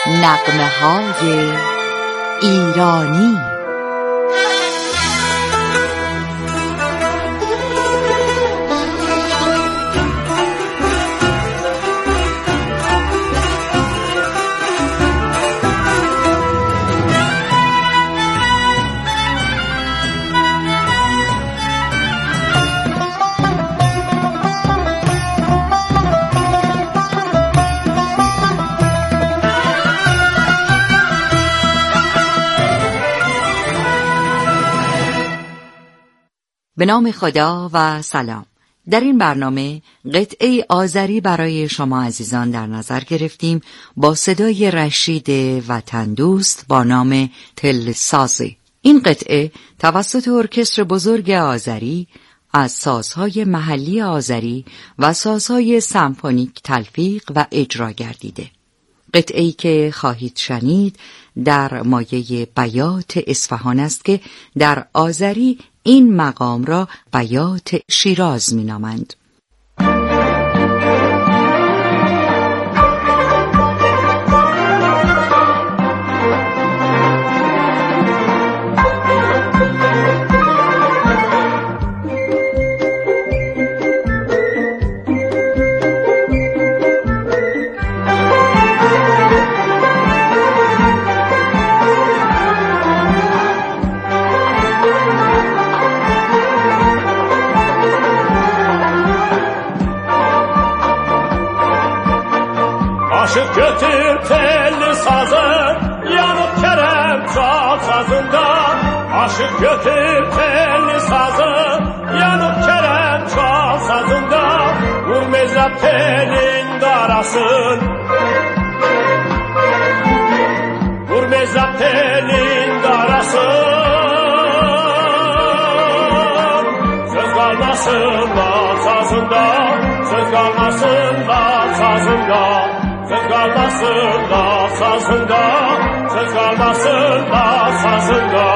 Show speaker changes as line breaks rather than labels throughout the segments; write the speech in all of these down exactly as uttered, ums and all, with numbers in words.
نغمه‌های ایرانی. به نام خدا و سلام. در این برنامه قطعه آذری برای شما عزیزان در نظر گرفتیم با صدای رشید وطن دوست با نام تل سازی. این قطعه توسط ارکستر بزرگ آذری از سازهای محلی آذری و سازهای سمفونیک تلفیق و اجرا گردیده. قطعه‌ای که خواهید شنید در مایه بیات اصفهان است که در آذری این مقام را بیات شیراز می نامند.
Aşık götür telli sazı, yanıp kerem çal sazında. Aşık götür telli sazı, yanıp kerem çal sazında. Vur mezrap telin darasın, vur mezrap telin darasın. Söz kalmasın bal sazında, söz kalmasın bal sazında. Söz kalmasın da sazında, söz kalmasın da sazında.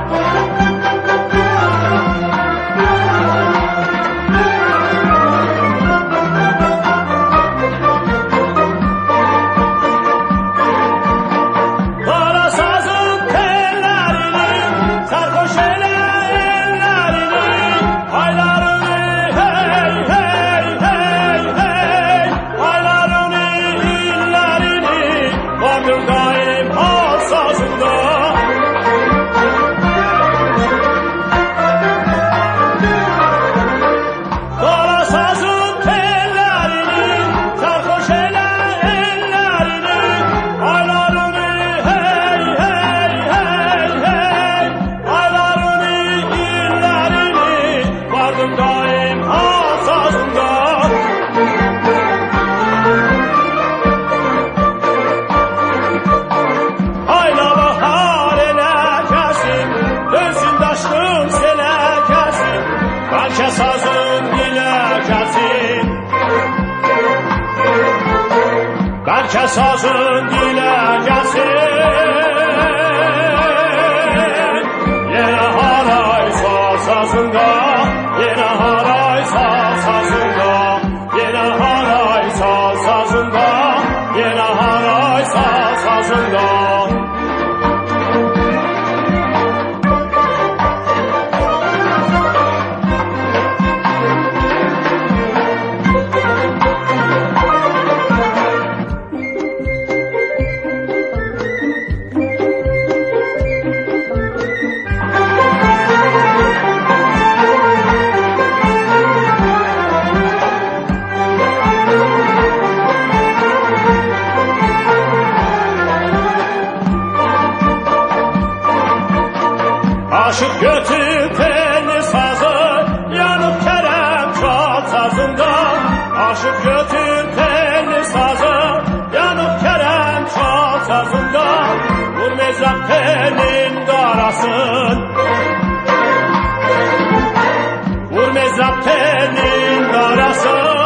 Kara sazın tellerini, sarhoş ele ellerini, haylarını hey hey hey hey, haylarını vardır daim al sazında. Kara sazın tellerini, sarhoş ele ellerini, aylarını hey hey hey hey, aylarını illerini, vardır daim al sazında. Belki sazın dile gelsin, belki sazın dile gelsin. Yine haray saz sazında, yine haray saz sazında, yine haray saz sazında, yine haray saz sazında. Aşık götür telli sazı, yanıp kerem çal sazında. Aşık götür telli sazı, yanıp kerem çal sazında. Vur mezrap telin darasın, vur mezrap telin darasın.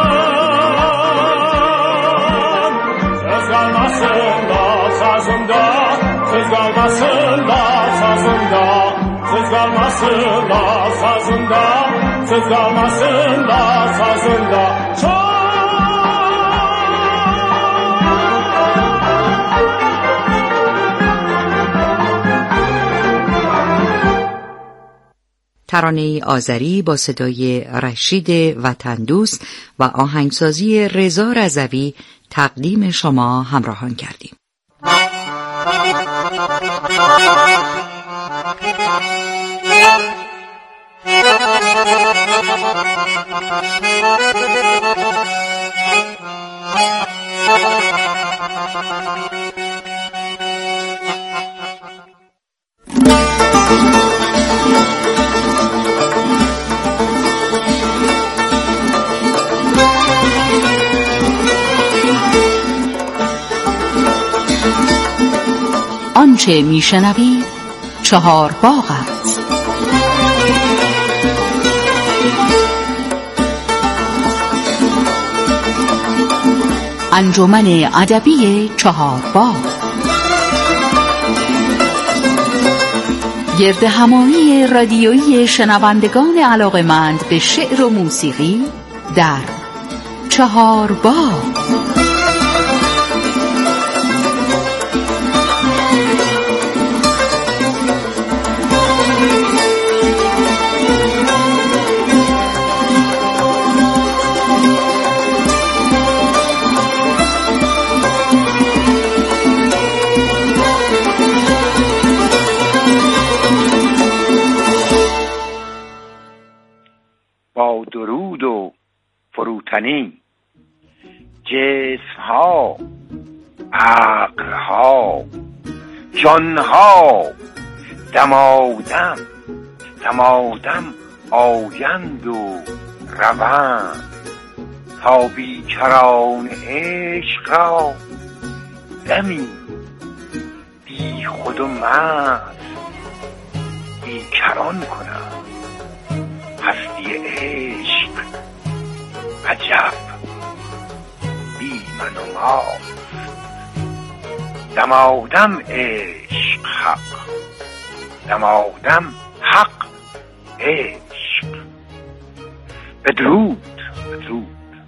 Söz kalmasın da sazında, söz kalmasın da sazında. Söz kalmasın da sazında, söz kalmasın da sazında. Çok
ترانه آذری با صدای رشید وطندوست و آهنگسازی رضا رضوی تقدیم شما همراهان کردیم.
آنچه میشنوید چهار باغ است. انجمن ادبی چهار باغ گرد همایی رادیویی شنوندگان علاقه‌مند به شعر و موسیقی در چهار باغ.
با درود و فروتنی جسم‌ها، عقل‌ها، جان‌ها دمادم دمادم آیند و روند تا بیکران عشق را دمی بی خود و مست بیکران کنند. هستی عشق عجب بی من و ما، دمادم عشق حق، دمادم حق عشق. بدرود بدرود.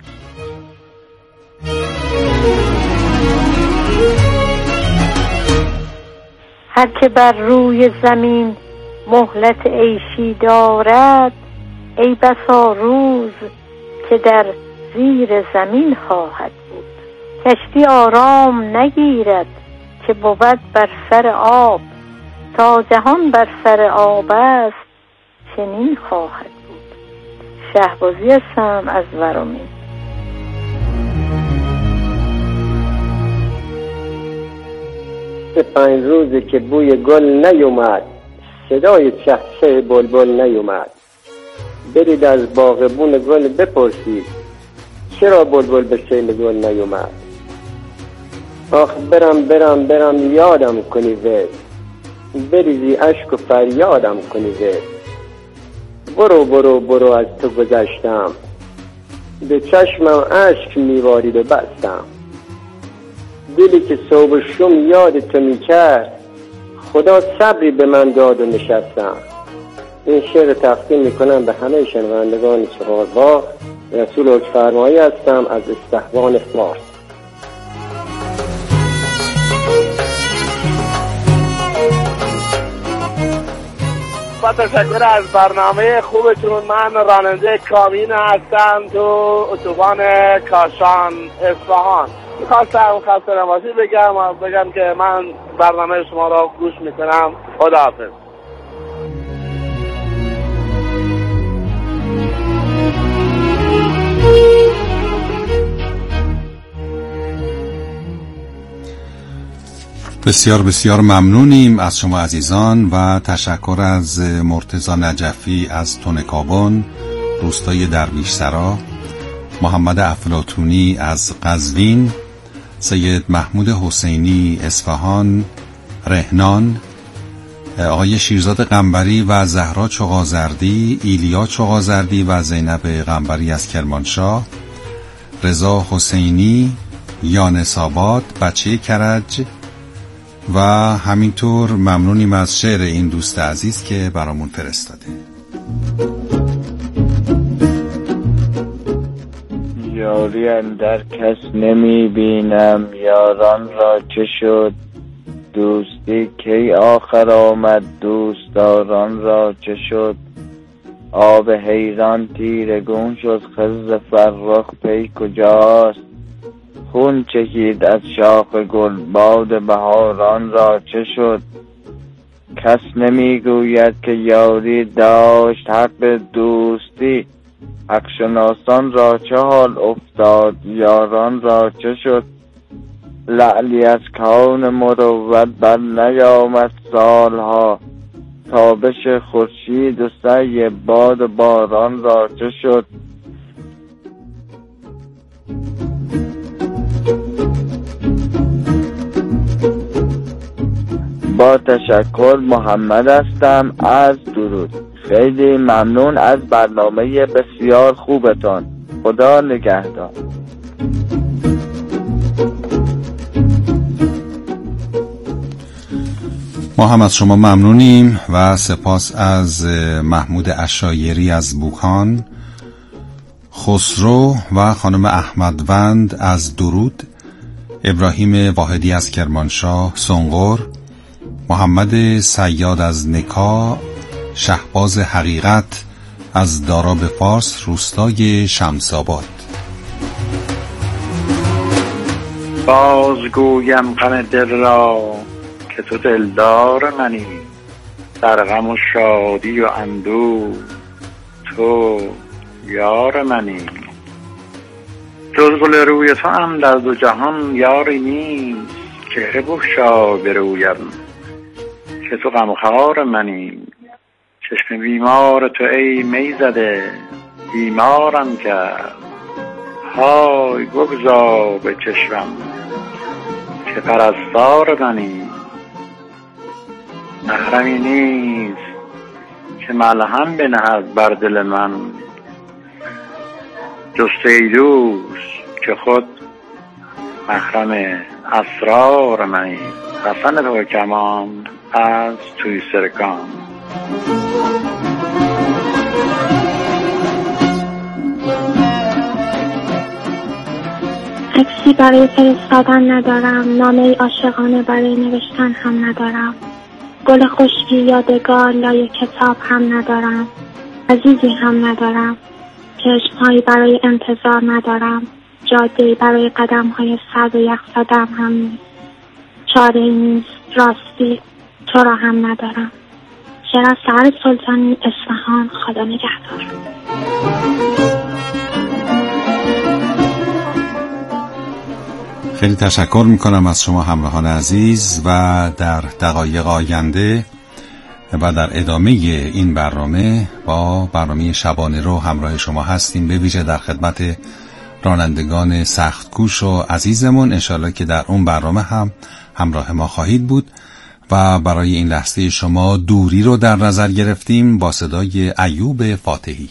هر که بر روی زمین مهلت عیشی دارد، ای بسا روز که در زیر زمین خواهد بود. کشتی آرام نگیرد که بود بر سر آب، تا جهان بر سر آب است چنین خواهد بود. شهبازی هستم از ورامین.
سه پنج روزه که بوی گل نیومد، صدای چهچه بلبل نیومد. برید از باغبون گل بپرسید چرا بلبل به سیل گل نیومد. آخ برم برم برم یادم کنی ول، بریزی اشک و فریادم کنی ول. برو برو برو از تو گذشتم، به چشمم اشک میوارید و بستم. دلی که صبح شم یاد تو میکرد، خدا صبری به من داد و نشستم. این شعر تقدیم میکنم به همه شنوندگان چهار باغ. رسول حکفرمایی هستم از استحوان فارس.
با تشکر از برنامه خوبتون. من راننده کابین هستم تو اتوبان کاشان اصفهان. میخواستم خسته نباشید بگم بگم که من برنامه شما را گوش میکنم. خداحافظ.
بسیار بسیار ممنونیم از شما عزیزان و تشکر از مرتضی نجفی از تونکابون روستای درویش سرا، محمد افلاطونی از قزوین، سید محمود حسینی اصفهان رهنان، آقای شیرزاد قنبری و زهرا چغازردی، ایلیا چغازردی و زینب قنبری از کرمانشاه، رضا حسینی، یانس آباد، بچه کرج و همینطور ممنونیم از شعر این دوست عزیز که برامون فرستاده.
یاری اندر کس نمی بینم، یاران را چه شد دوستی کی آخر آمد، دوستداران را چه شد آب حیران تیرگون شد، خز فرخ پی کجاست؟ خون چکید از شاخ گل، باد بهاران را چه شد؟ کس نمیگوید که یاری داشت حق دوستی، حق شناسان را چه حال افتاد، یاران را چه شد؟ لعلی از کون مروت بر نیامد سالها، تابش خورشید و سعی باد و باران را چه شد؟ با تشکر، محمد هستم از درود. خیلی ممنون از برنامه بسیار خوبتان. خدا نگهدار.
ما هم از شما ممنونیم و سپاس از محمود عشایری از بوکان، خسرو و خانم احمدوند از درود، ابراهیم واحدی از کرمانشاه سنقر، محمد صیاد از نکا، شهباز حقیقت از داراب فارس روستای شمس‌آباد.
بازگویم غم دل را که تو دلدار منی، در غم و شادی و اندوه تو یار منی. جز گل روی تو هم در دو جهان یاری نیست، چهره بگشا برویم که تو غمخوار منی. چشم بیمار تو ای می زده بیمارم کرد، های بگذار به چشمم که پرستار منی. محرمی نیست که ملهم بنهد بر دل من، جست ای دوست که خود محرم اسرار منی. حسن تو کمان از توی سرکان.
عکسی برای فرستادن ندارم، نامه عاشقانه برای نوشتن هم ندارم، گل خشکی یادگار لای کتاب هم ندارم، عزیزی هم ندارم، چشمهایی برای انتظار ندارم، جاده‌ای برای قدم‌های سرد و یخ زدم هم نیست، چاره‌ای نیست، راستی تو را هم ندارم. شعر از سحر سلطانی، اصفهان. خدا نگهدار.
خیلی تشکر میکنم از شما همراهان عزیز و در دقایق آینده و در ادامه این برنامه با برنامه شبانه رو همراه شما هستیم، به ویژه در خدمت رانندگان سختکوش و عزیزمون. انشالله که در اون برنامه هم همراه ما خواهید بود و برای این لحظه شما دوری رو در نظر گرفتیم با صدای ایوب فاتحی.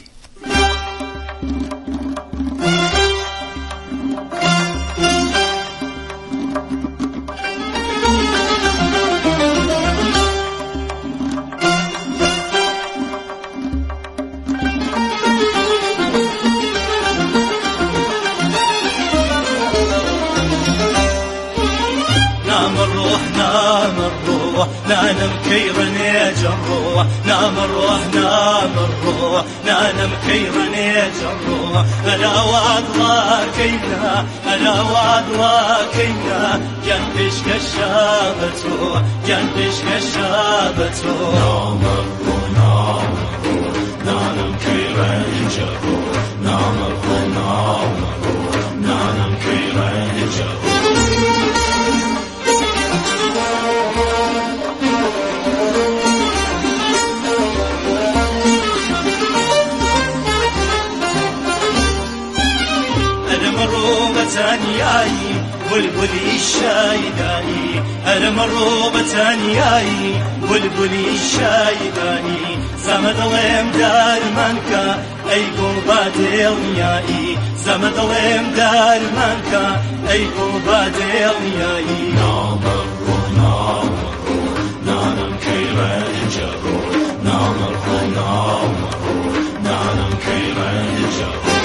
نانم كيرني جروح نام الروح نام الروح نانم كيرني جروح ألا واضلا كينا ألا واضلا كينا جنبش كشابتو جنبش كشابتو نام الروح نام الروح نانم كيرني جروح نام الروح نام الروح نانم كيرني جروح تانياي بلبلي الشايداني أنا مروبة تانياي بلبلي الشايداني زمد لهم دار منكا أي قربات اليائي زمد لهم دار منكا أي قربات اليائي نام الروح نام الروح نانم كيران جروح نام الروح نام الروح نانم كيران جروح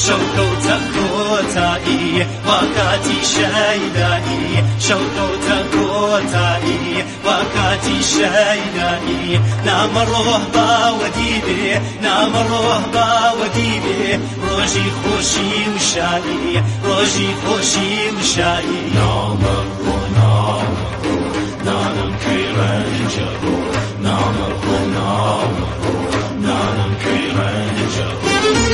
شوکەوتە کۆتایی واکاتی شەیدایی شوکەوتە کۆتایی واکاتی شەیدایی نامە ڕۆح باوەدی بێ نامە ڕۆح باوەدی بێ ڕۆژی خۆشی و شایی ڕۆژی خۆشی و شایی نامە ڕۆ نامە ڕۆ نانم کەی ڕەنجە ڕۆ نامە ڕۆ نامە ڕۆ نانم کەی ڕەنجە ڕۆ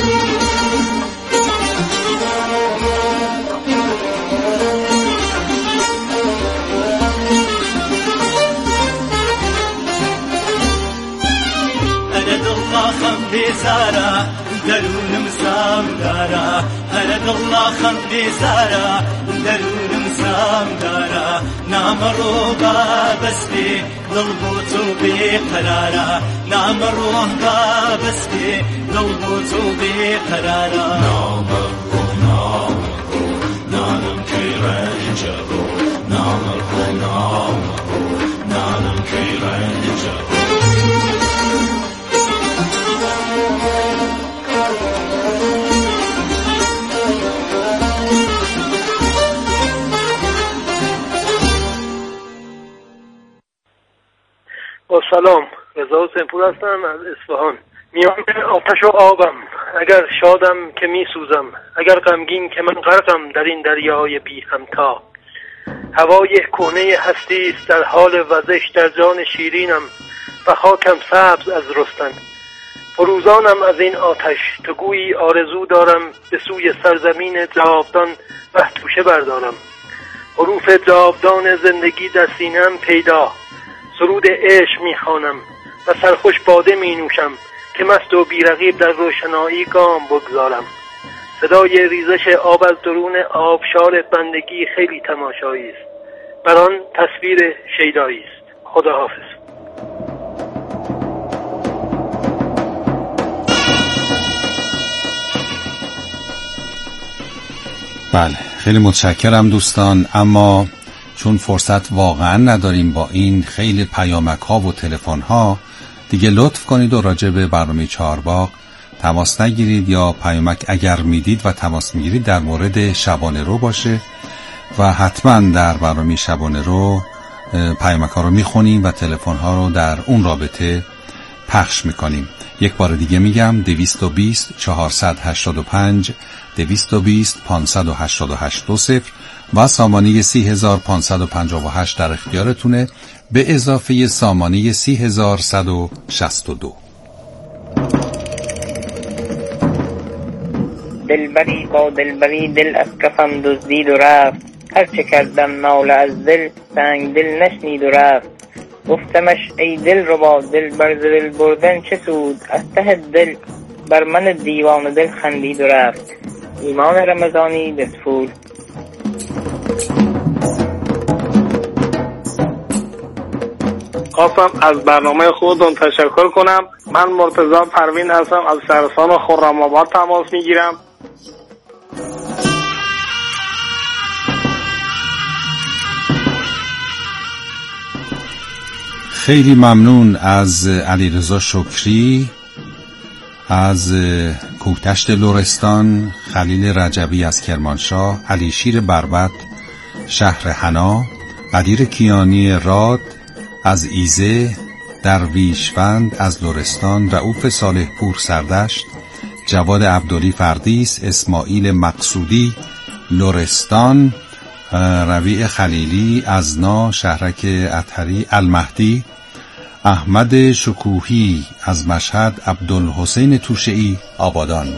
بێزارە دەروونم سامدارە هەرە دڵا خەم بێزارە دەروونم سامدارە نامە ڕۆ با بەس بێ دڵ بۆ تۆ بێ قەرارە نامە ڕۆ با بەس بێ دڵ بۆ تۆ بێ قەرارە نامە ڕۆ نامە ڕۆ نانم کەی ڕەنجە ڕۆ نامە ڕۆ نامە ڕۆ نانم کەی ڕەنجە ڕۆ
با سلام، رضا حسینپور هستم از اصفهان. میان آتش و آبم، اگر شادم که می سوزم، اگر غمگین که من غرقم در این دریای بی همتا. هوای کهنه هستی است در حال وزش در جان شیرینم و خاکم سبز از رستن. فروزانم از این آتش تو گویی آرزو دارم به سوی سرزمین جاودان وحتوشه بردارم. حروف جاودان زندگی در سینه‌ام پیدا، سرود عشق میخوانم و سرخوش باده می نوشم که مست و بیرقیب در روشنایی گام بگذارم. صدای ریزش آب از درون آبشار بندگی خیلی تماشایی است، بر آن تصویر شیدایی است. خداحافظ.
بله، خیلی متشکرم دوستان، اما چون فرصت واقعا نداریم با این خیلی پیامک ها و تلفن ها، دیگه لطف کنید و راجع به برنامه چهارباغ تماس نگیرید، یا پیامک اگر میدید و تماس میگیرید در مورد شبانه رو باشه و حتما در برنامه شبانه رو پیامک ها رو میخونیم و تلفن ها رو در اون رابطه پخش میکنیم. یک بار دیگه میگم دویست و بیست چهارصد و هشتاد و پنج دویست و بیست پانصد و هشتاد و هشت دو صفر و سامانه سی هزار پانصد و پنجاه و هشت در اختیارتونه، به اضافه سامانه سی هزار صد و شصت و دو.
دلبری با دلبری دل از کفم دزدید و رفت، هرچه کردم ناله از دل سنگ دل نشنید و رفت. گفتمش ای دل ربا دل بر دل بردن چه سود، از ته دل بر من دیوان دل خندید و رفت. ایمان رمضانی دسفول.
خواستم از برنامه خودتون تشکر کنم. من مرتضی پروین هستم، از شهرستان خرم آباد تماس میگیرم.
خیلی ممنون از علیرضا شکری از کوهتشت لرستان، خلیل رجبی از کرمانشاه، علی شیر بربط شهر حنا، قدیر کیانی راد از ایزه، درویشوند از لرستان، رؤوف صالح پور سردشت، جواد عبدالی فردیس، اسماعیل مقصودی لرستان، ربیع خلیلی ازنا شهرک اطهری، المهدی، احمد شکوهی از مشهد، عبدالحسین توشه‌ای آبادان.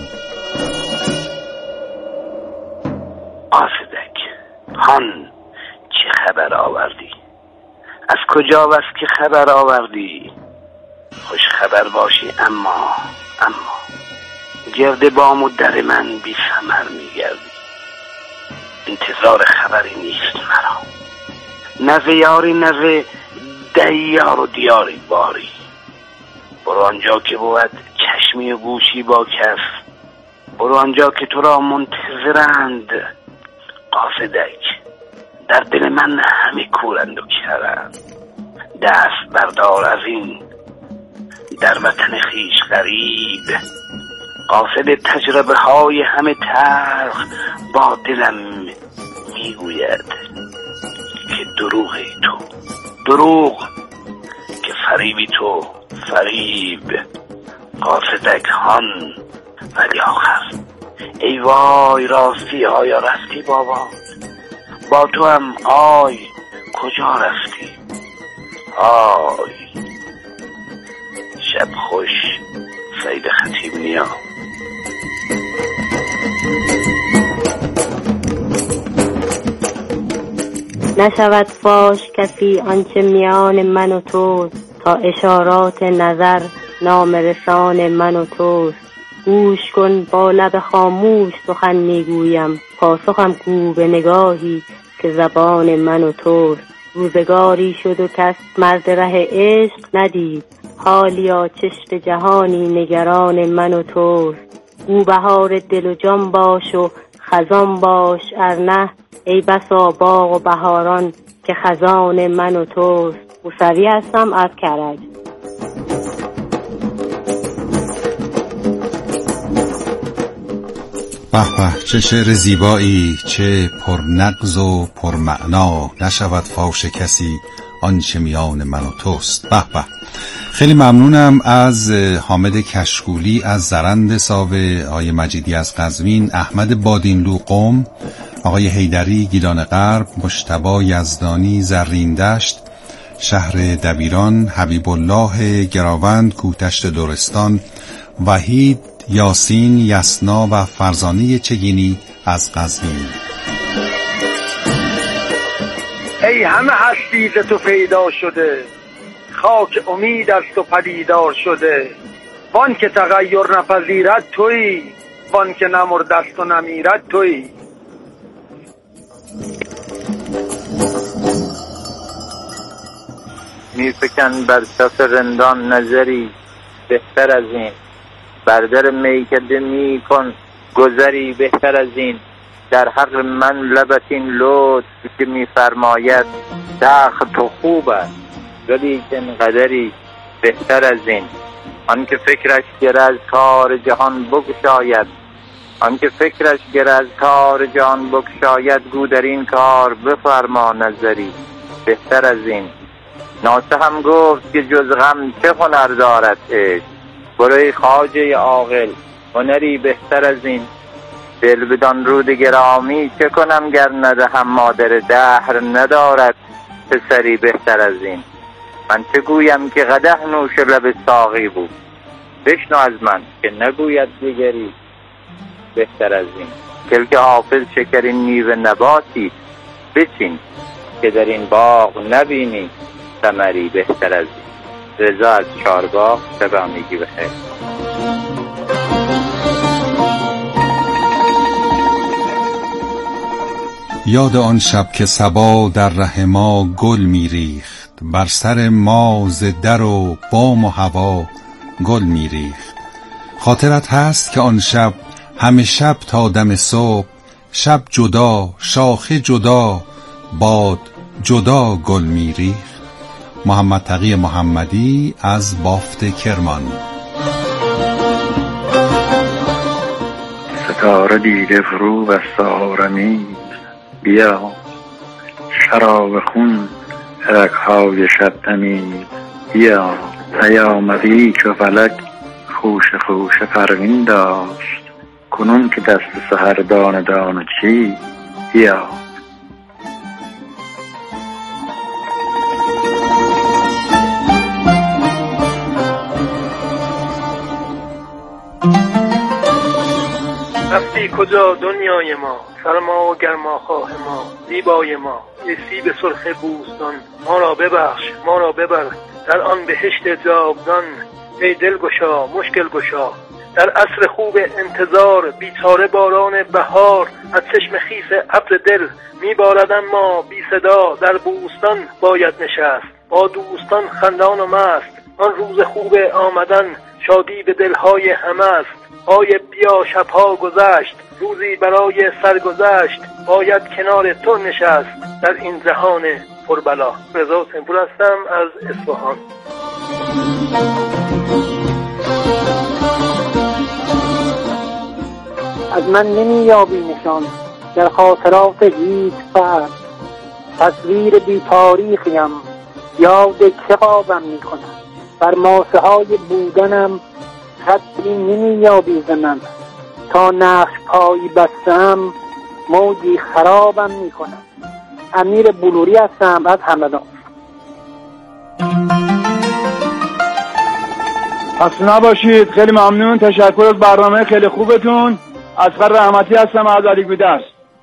آفدک هان چه خبر آوردی؟ از کجا وست که خبر آوردی؟ خوش خبر باشی اما اما گرد بام و در من بی ثمر میگردی. انتظار خبری نیست مرا، نزه یاری نزه دیار و دیاری باری. برو آنجا که بود چشمی و گوشی با کف، برو آنجا که تو را منتظرند. قاصدک در دل من همه کورند و کرند. دست بردار از این در وطن خیش غریب، قاصد تجربه های همه تلخ با دلم میگوید که دروغی تو، دروغ که فریبی تو، فریب قاصدک هان. ولی آخر ای وای راستی آیا رفتی بابا؟ با تو هم آی کجا رفتی؟ آی شب خوش سید خطیب نیا.
نشود فاش کسی آنچه میان من و توست، تا اشارات نظر نامرسان من و توست. گوش کن با لب خاموش سخن میگویم، پاسخم کو به نگاهی که زبان من و توست. روزگاری شد و کس مرد ره عشق ندید، حالیا چشم جهانی نگران من و توست. او بهار دل و جان باش و خزان باش ارنه، ای بسا باغ و بهاران که خزان من و توست. موسوی هستم از کرج.
به به، چه شعر زیبایی، چه پرنغز و پرمعنا. نشود فاش کسی آنچه میان من و توست. به به، خیلی ممنونم از حامد کشکولی از زرند ساوه، آقای مجیدی از قزوین، احمد بادینلو قم، آقای حیدری گیلان غرب، مجتبی یزدانی زرین دشت شهر دبیران، حبیب الله گراوند کوهدشت دورستان، وحید یاسین یسنا و فرزانه چگینی از قزوین.
ای همه هستی ز تو پیدا شده، خاک امید از تو پدیدار شده. وان که تغییر نپذیرد تویی، وان که نمردست و نمیرد تویی.
میفکن بر صف رندان نظری بهتر از این، بر در میکده میکن گذری بهتر از این. در حق من لبت این لطف که میفرماید، داخل تو خوب است ولیکن قدری بهتر از این. آن که فکرش گر از کار جهان بگشاید، آن که فکرش گر از کار جهان بگشاید، گو در این کار بفرما نظری بهتر از این. ناصح هم گفت که جز غم چه هنر دارد عشق، برای خواجه عاقل هنری بهتر از این. دل بدان رود گرامی چه کنم گر ندهم، مادر دهر ندارد پسری بهتر از این. من چه گویم که قدح نوش لب ساقی بود، بشنو از من که نگوید دیگری بهتر از این. کلک حافظ شکرین میوه نباتی بچین، که در این باغ نبینی ثمری بهتر از این. رضا از چارگاه، شب همگی بخیر.
یاد آن شب که صبا در ره ما گل میریخت، بر سر ما ز در و بام و هوا گل میریخت. خاطرت هست که آن شب همه شب تا دم صبح، شب جدا شاخه جدا باد جدا گل میریخت. محمد تقی محمدی از بافت کرمان.
ستاره دیده فرو بست آرمی، بیا شراب خون رگ‌های شب تمیز. بیا پیامدی چو فلک خوش خوش پروین داشت، کنون که دست سحر دانه دانه چی. بیا
رفتی کجا دنیای ما، سرما و گرما خواه ما، زیبای ما ای سیب سرخ بوستان. ما را ببخش ما را ببر در آن بهشت جاودان، ای دلگشا مشکل گشا در عصر خوب انتظار. بیچاره باران بهار از چشم خیس ابر دل میبارد، اما بی صدا در بوستان باید نشست. با دوستان خندان و مست، آن روز خوب آمدن شادی به دلهای همه است. آی بیا شبها گذشت، روزی برای سرگذشت، باید کنار تو نشست در این جهان پربلا. رضا سنپور هستم از اصفهان.
از من نمی یابی نشان در خاطرات هیچ فرد. تصویر بی تاریخیم یاد که قابم می کنم، بر ماسه های بودنم خطی نمی یابی ز من. تا نقش پایی بستم موجی خرابم می کنم. امیر بلوری هستم از همدان.
خسته نباشید. خیلی ممنون. تشکر از برنامه خیلی خوبتون. اصغر رحمتی هستم از علی گودرز.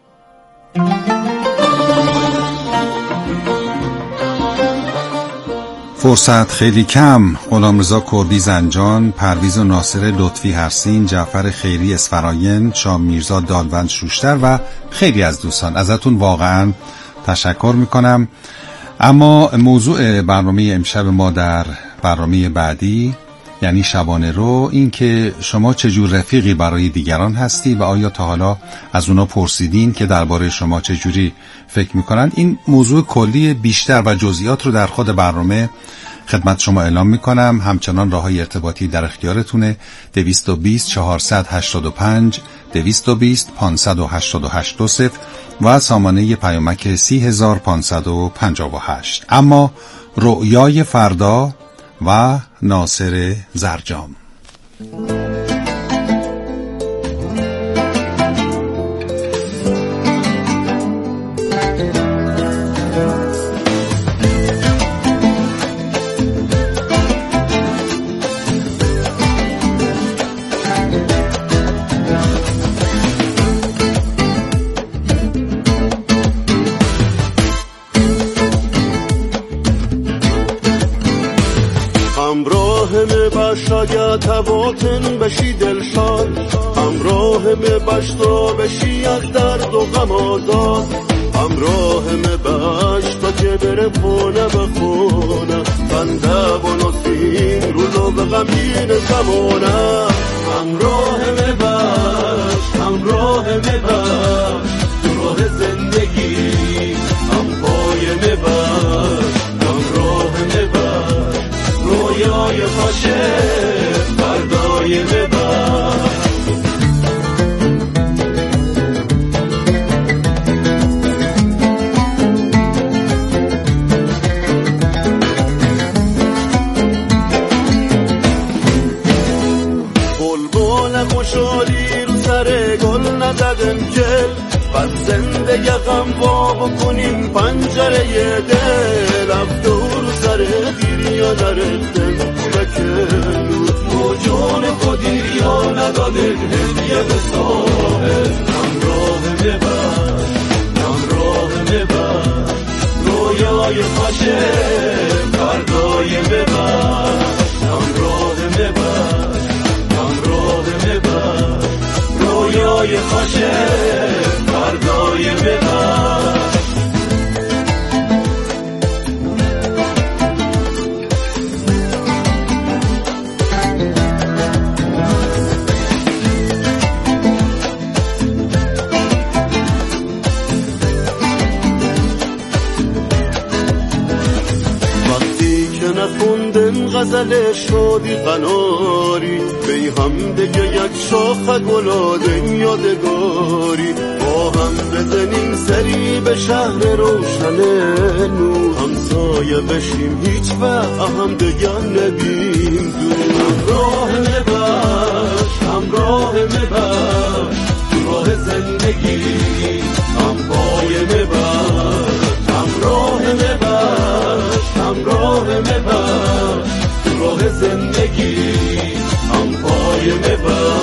فرصت خیلی کم. غلامرضا کردی زنجان، پرویز و ناصر لطفی هرسین، جعفر خیری اسفراین، شام میرزا دالوند شوشتر و خیلی از دوستان. ازتون واقعا تشکر میکنم. اما موضوع برنامه امشب ما در برنامه بعدی یعنی شبانه رو، این که شما چجور رفیقی برای دیگران هستی و آیا تا حالا از اونا پرسیدین که درباره شما چجوری فکر میکنن. این موضوع کلی بیشتر و جزئیات رو در خود برنامه خدمت شما اعلام میکنم. همچنان راههای ارتباطی در اختیارتونه: دویست و بیست چهارصد هشتاد و پنج دویست و بیست پانصد و هشتاد و هشت دو صفر و سامانه پیامک سی هزار پانصد و پنجاه و هشت. اما رؤیای فردا و ناصر زرجام.
شاید تباتن بشی دلشاد، همراه می بشتا بشی یک درد و غم آزاد. همراه می بشتا که برم خونه به خونه، بنده و نسیم روزو به غمین زمانه. همراه می بش، همراه می بش تو راه زندگی، هم پای می بش، همراه می بش رویای باشه فردای ببر. بلبل خوشحالی رو سر گل ندادن گل، بس زندگی غم وا بکنیم پنجره دل. افدور سر دیریا نرفتن کلکن، موجون خودیریا ندادن هدیه به ساحل. همراه ببر، همراه ببر رویای خوشه فردای ببر. همراه ببر، همراه ببر رویای خوشه فردای ببر. غزل شادی قناری بی هم دیگه یک شاخه گلادن یادگاری، با هم بزنیم سری به شهر روشن نور. همسایه بشیم هیچ وقت هم دیگه نبیم دور. راه نبر